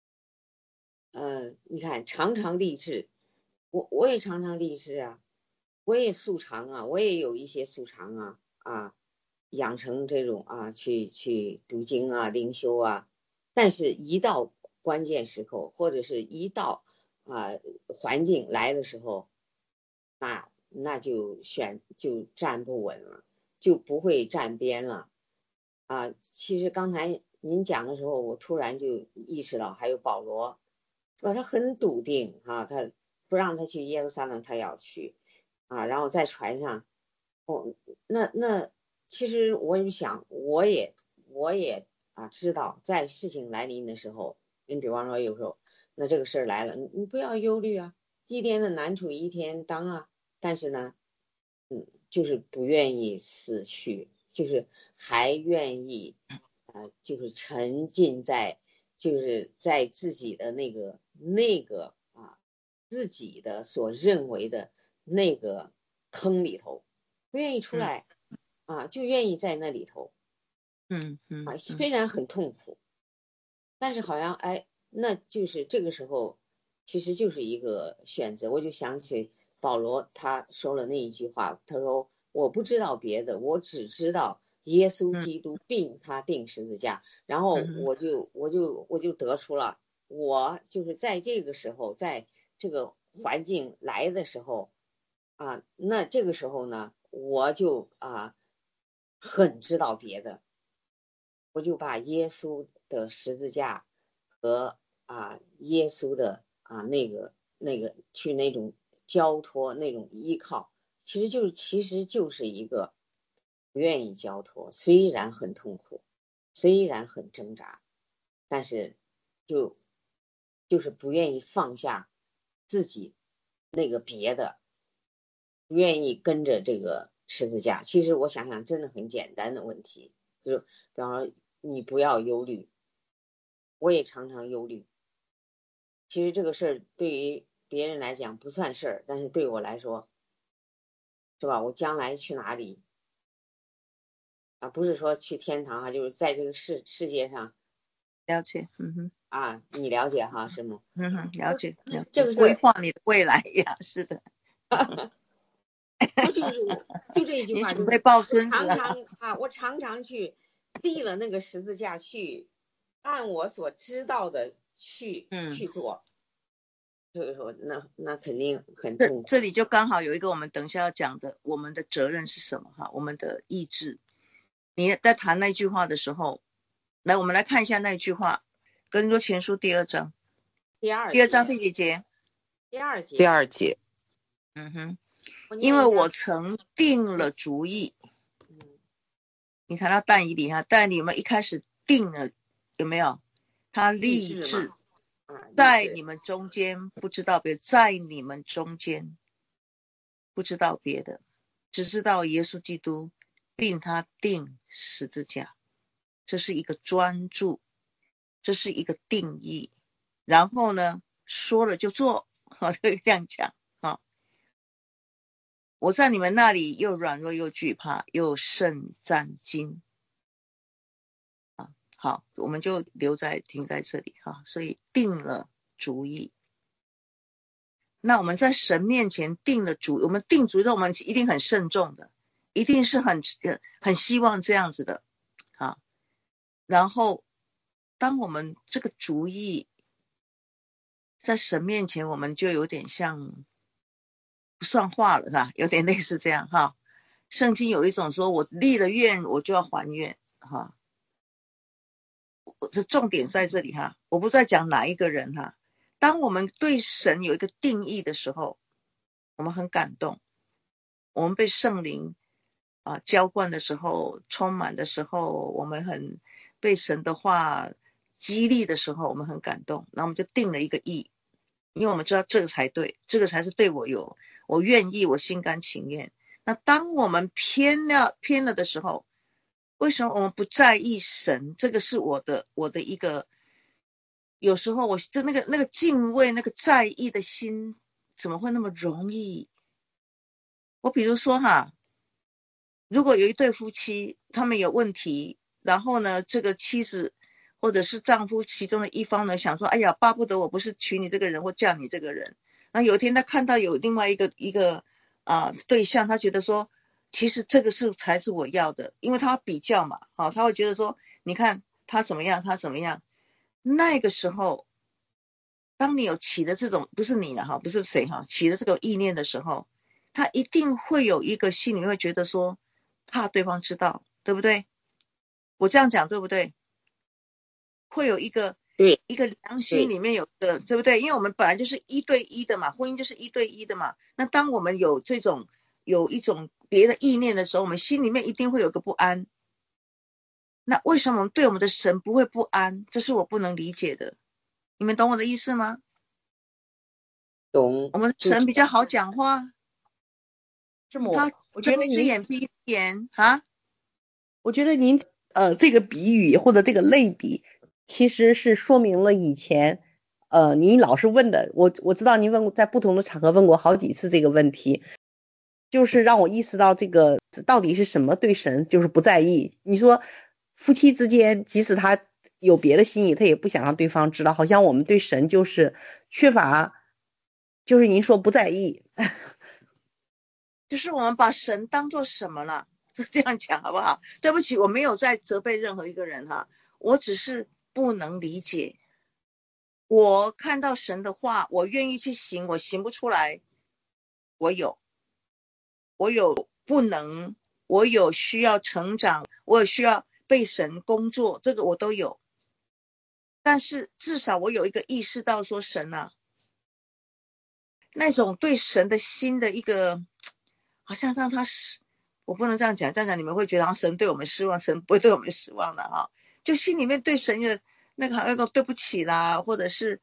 你看常常立志，我也常常立志我也素常我也有一些素常养成这种去读经灵修但是一到关键时刻，或者是一到环境来的时候，那就站不稳了，就不会站边了其实刚才您讲的时候，我突然就意识到，还有保罗他很笃定他不让他去耶路撒冷，他要去然后在船上那其实我就想，我也知道，在事情来临的时候，你比方说有时候那这个事儿来了，你不要忧虑一天的难处一天当但是呢，就是不愿意死去，就是还愿意就是沉浸在，就是在自己的那个自己的所认为的那个坑里头，不愿意出来就愿意在那里头虽然很痛苦，但是好像那就是这个时候其实就是一个选择。我就想起保罗他说了那一句话，他说我不知道别的，我只知道耶稣基督并他钉十字架。然后我就得出了，我就是在这个时候，在这个环境来的时候那这个时候呢，我就很知道别的，我就把耶稣的十字架和耶稣的那个去那种交托，那种依靠，其实就是一个不愿意交托，虽然很痛苦，虽然很挣扎，但是就是不愿意放下自己那个别的，不愿意跟着这个十字架。其实我想想真的很简单的问题，就是比方说你不要忧虑，我也常常忧虑。其实这个事儿对于别人来讲不算事儿，但是对我来说，是吧？我将来去哪里不是说去天堂就是在这个世界上。 了解， 你了解哈，师母？ 了解， 这个规划你的未来呀，是的。 就这一句话， 你准备抱孙子我常常去立了那个十字架，去按我所知道的去做。所以说那肯定很痛苦。 这里就刚好有一个我们等一下要讲的，我们的责任是什么我们的意志。你在谈那句话的时候，来我们来看一下那句话，哥林多前书第二章第二章第几节？ 第二节。 因为我曾定了主意。你谈到但以理但你们一开始定了，有没有？他立志在你们中间不知道别的，在你们中间不知道别的，只知道耶稣基督并他钉十字架。这是一个专注，这是一个定义。然后呢，说了就做，就这样讲我在你们那里又软弱又惧怕，又甚战惊。好，我们就停在这里所以定了主意。那我们在神面前定了主意，我们定主意的，我们一定很慎重的，一定是很希望这样子的然后当我们这个主意在神面前，我们就有点像不算话了，是吧？有点类似这样圣经有一种说，我立了愿，我就要还愿这重点在这里我不再讲哪一个人当我们对神有一个定义的时候，我们很感动，我们被圣灵浇灌的时候，充满的时候，我们很被神的话激励的时候，我们很感动，那我们就定了一个义，因为我们知道这个才对，这个才是对我愿意，我心甘情愿。那当我们偏了的时候，为什么我们不在意神？这个是我的一个，有时候我就那个敬畏，那个在意的心怎么会那么容易？我比如说如果有一对夫妻，他们有问题，然后呢，这个妻子或者是丈夫其中的一方呢，想说，哎呀，巴不得我不是娶你这个人或嫁你这个人。那有一天他看到有另外一个对象，他觉得说，其实这个才是我要的，因为他比较嘛，他会觉得说，你看他怎么样，他怎么样。那个时候，当你有起的这种，不是你不是谁起的这个意念的时候，他一定会有一个心里面会觉得说，怕对方知道，对不对？我这样讲对不对？会有一个良心里面有的，对不对？因为我们本来就是一对一的嘛，婚姻就是一对一的嘛。那当我们有一种别的意念的时候，我们心里面一定会有个不安。那为什么我们对我们的神不会不安？这是我不能理解的。你们懂我的意思吗？ 懂。 我们的神比较好讲话， 是吗？ 他我觉得睁一只眼闭一只眼啊。 我觉得您这个比喻或者这个类比，其实是说明了以前您老是问的，我知道您问过，在不同的场合问过好几次这个问题，就是让我意识到这个到底是什么对神就是不在意。你说夫妻之间，即使他有别的心意，他也不想让对方知道，好像我们对神就是缺乏，就是您说不在意。 就是我们把神当作什么了？这样讲好不好？对不起，我没有在责备任何一个人哈，我只是不能理解。我看到神的话，我愿意去行，我行不出来，我有不能，我有需要成长，我有需要被神工作，这个我都有。但是至少我有一个意识到说，神啊，那种对神的心的一个，好像让他我不能这样讲，这样讲你们会觉得神对我们失望，神不会对我们失望的哈。就心里面对神的那个好像对不起啦，或者是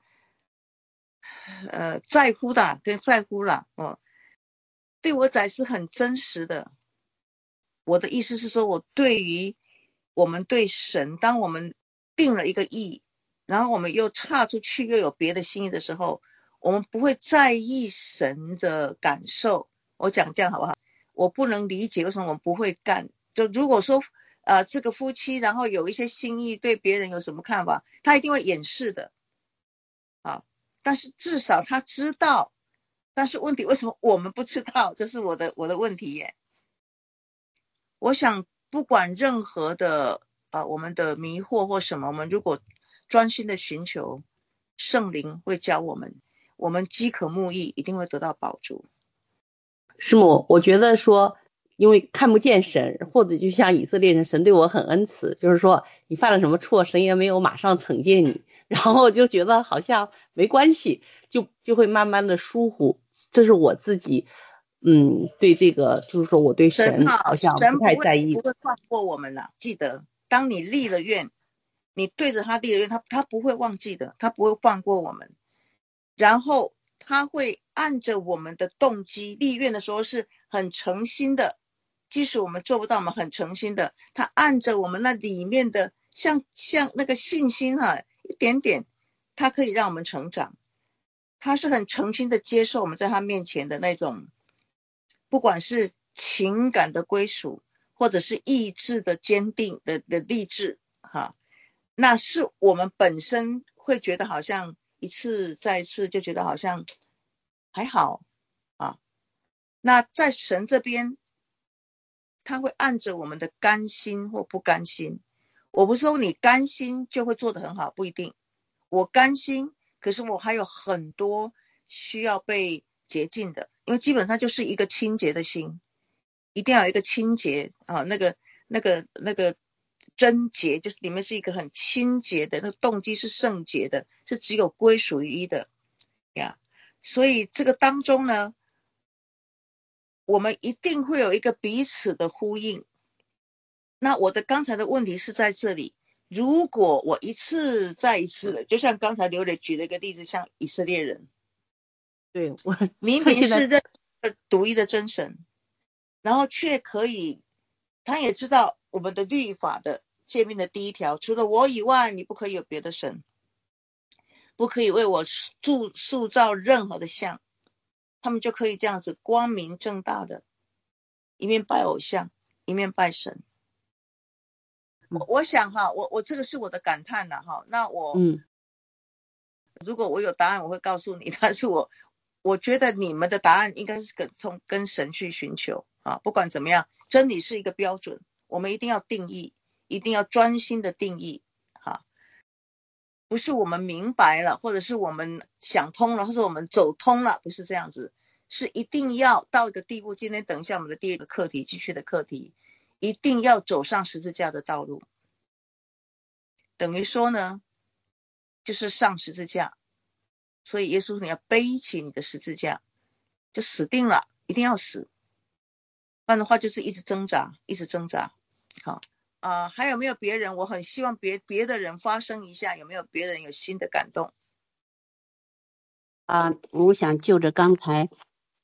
在乎的跟在乎啦，对我仔是很真实的。我的意思是说，我对于我们对神，当我们定了一个意，然后我们又岔出去又有别的心意的时候，我们不会在意神的感受。我讲这样好不好？我不能理解为什么我们不会干。就如果说这个夫妻然后有一些心意，对别人有什么看法，他一定会掩饰的啊。但是至少他知道，但是问题为什么我们不知道？这是我的问题耶。我想不管任何的我们的迷惑或什么，我们如果专心的寻求，圣灵会教我们，我们饥渴慕义一定会得到饱足。 师母，我觉得说，因为看不见神，或者就像以色列人，神对我很恩慈，就是说你犯了什么错，神也没有马上惩戒你，然后就觉得好像没关系，就会慢慢的疏忽。这是我自己对这个，就是说我对神好像不太在意。 神不会放过我们了。记得当你立了愿，你对着他立了愿，他不会忘记的，他不会放过我们。然后他会按着我们的动机，立愿的时候是很诚心的，即使我们做不到，我们很诚心的，他按着我们那里面的像那个信心一点点，他可以让我们成长。他是很诚心的接受我们在他面前的那种，不管是情感的归属，或者是意志的坚定的励志那是我们本身会觉得好像一次再一次就觉得好像还好那在神这边，他会按着我们的甘心或不甘心。我不是说你甘心就会做得很好，不一定。我甘心，可是我还有很多需要被洁净的，因为基本上就是一个清洁的心，一定要有一个清洁那个贞洁，就是里面是一个很清洁的，那个动机是圣洁的，是只有归属于一的呀。所以这个当中呢，我们一定会有一个彼此的呼应。那我的刚才的问题是在这里，如果我一次再一次的，就像刚才刘磊举了一个例子，像以色列人， 对，我明明是认独一的真神，然后却可以，他也知道我们的律法的诫命的第一条，除了我以外，你不可以有别的神，不可以为我塑造任何的像，他们就可以这样子光明正大的一面拜偶像，一面拜神。我想我这个是我的感叹那我如果我有答案我会告诉你，但是我觉得你们的答案应该是跟神去寻求不管怎么样，真理是一个标准，我们一定要定义，一定要专心的定义不是我们明白了，或者是我们想通了，或者我们走通了，不是这样子，是一定要到一个地步。今天等一下我们的第二个课题，继续的课题，一定要走上十字架的道路。等于说呢，就是上十字架。所以耶稣你要背起你的十字架，就死定了，一定要死，不然的话就是一直挣扎，一直挣扎。好还有没有别人？我很希望别的人发声一下，有没有别人有新的感动？ 我想就着刚才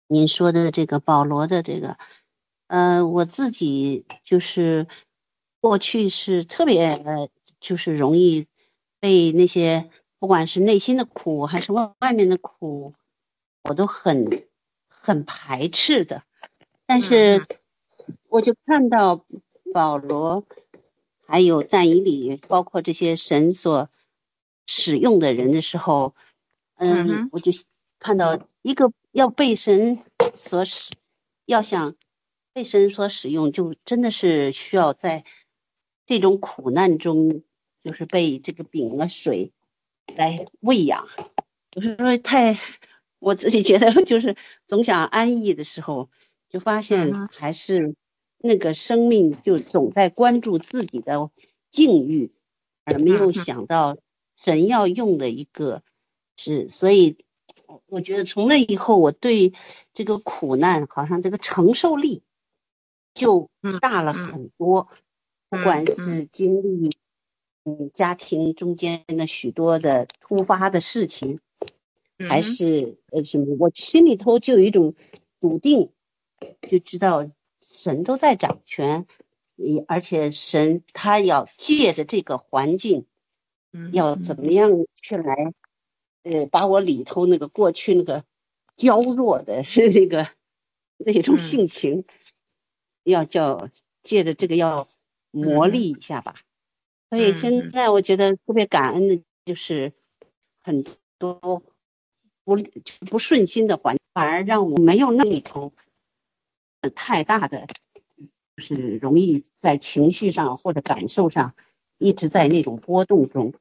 您说的这个保罗的这个，我自己就是过去是特别就是容易被那些不管是内心的苦还是外面的苦，我都很排斥的。但是我就看到保罗还有但以理，包括这些神所使用的人的时候，我就看到一个要被神所使，要想被神所使用，就真的是需要在这种苦难中，就是被这个饼和水来喂养。就是说我自己觉得就是总想安逸的时候，就发现还是那个生命就总在关注自己的境遇，而没有想到神要用的一个是，所以我觉得从那以后，我对这个苦难好像这个承受力就大了很多，不管是经历家庭中间的许多的突发的事情，还是什么，我心里头就有一种笃定，就知道神都在掌权，而且神他要借着这个环境，要怎么样去来把我里头那个过去那个娇弱的那种性情，要借着这个要磨砺一下吧。所以现在我觉得特别感恩的就是很多不顺心的环境，反而让我没有那里头太大的，就是容易在情绪上或者感受上一直在那种波动中。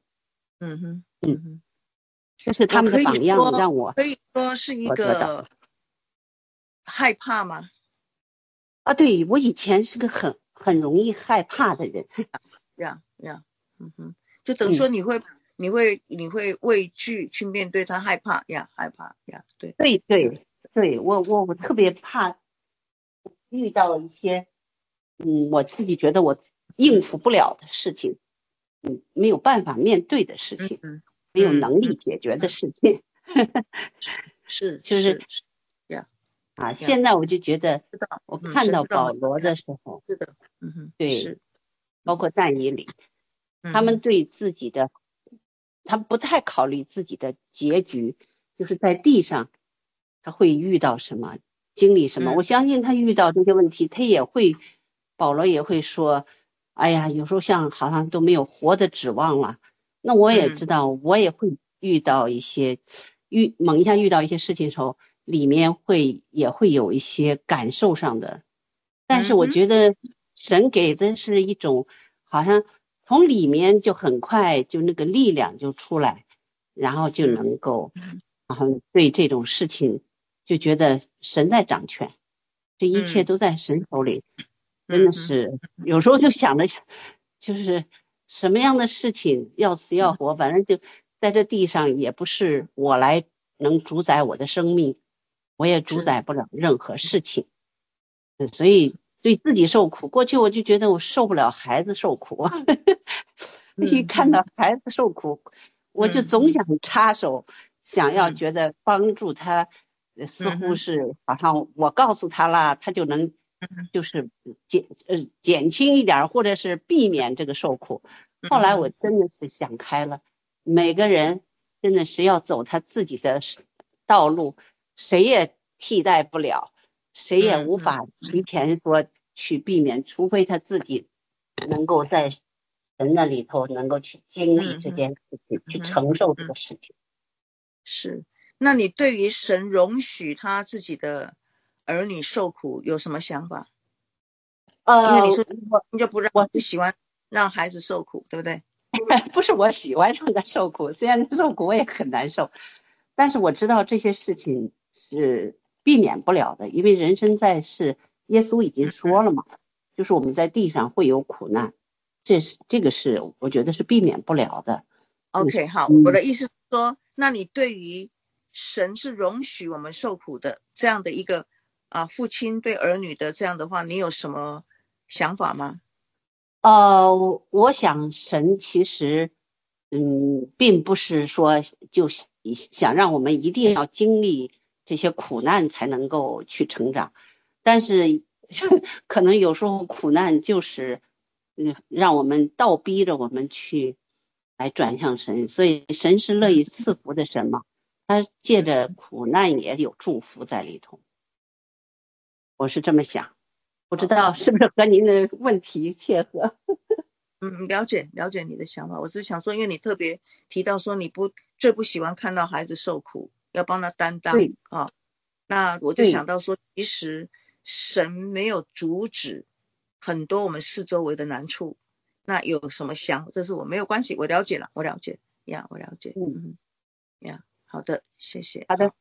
这是他们的榜样，让我可以说是一个害怕吗？ 啊，对，我以前是个很容易害怕的人。 就等于说你会畏惧去面对他，害怕， 对，我特别怕遇到一些我自己觉得我应付不了的事情，没有办法面对的事情，没有能力解决的事情。就是现在我就觉得我看到保罗的时候，对，包括但以理，他们对自己的他不太考虑自己的结局，就是在地上他会遇到什么，经历什么。我相信他遇到这些问题，保罗也会说，哎呀，有时候好像都没有活的指望了。那我也知道，我也会遇到一些猛一下遇到一些事情的时候，里面也会有一些感受上的。但是我觉得神给的是一种好像从里面就很快就那个力量就出来，然后就能够然后对这种事情就觉得神在掌权，这一切都在神手里。真的是有时候就想着就是什么样的事情要死要活，反正就在这地上也不是我来能主宰我的生命，我也主宰不了任何事情。所以对自己受苦，过去我就觉得我受不了孩子受苦，一看到孩子受苦，我就总想插手，想要觉得帮助他，似乎是好像我告诉他了，他就能就是减轻一点，或者是避免这个受苦。后来我真的是想开了，每个人真的是要走他自己的道路，谁也替代不了，谁也无法提前说去避免，除非他自己能够在神那里头能够去经历这件事情，去承受这个事情。 是，那你对于神容许他自己的儿女受苦有什么想法？因为你说你就不喜欢让孩子受苦，对不对？ 不是我喜欢让他受苦，虽然受苦我也很难受，但是我知道这些事情是避免不了的，因为人生在世，耶稣已经说了嘛，就是我们在地上会有苦难，这个是我觉得是避免不了的。 OK， 好，我的意思是说，那你对于神是容许我们受苦的这样的一个父亲对儿女的这样的话，你有什么想法吗？ 我想神其实并不是说就想让我们一定要经历这些苦难才能够去成长。但是可能有时候苦难就是让我们倒逼着我们去来转向神，所以神是乐意赐福的神嘛，他借着苦难也有祝福在里头，我是这么想，不知道是不是和您的问题切合。 了解你的想法。我只是想说，因为你特别提到说你最不喜欢看到孩子受苦，要帮他担当啊。那我就想到说，其实神没有阻止很多我们四周围的难处，那有什么这是我没有关系，我了解了呀，我了解。好的，谢谢。 好的，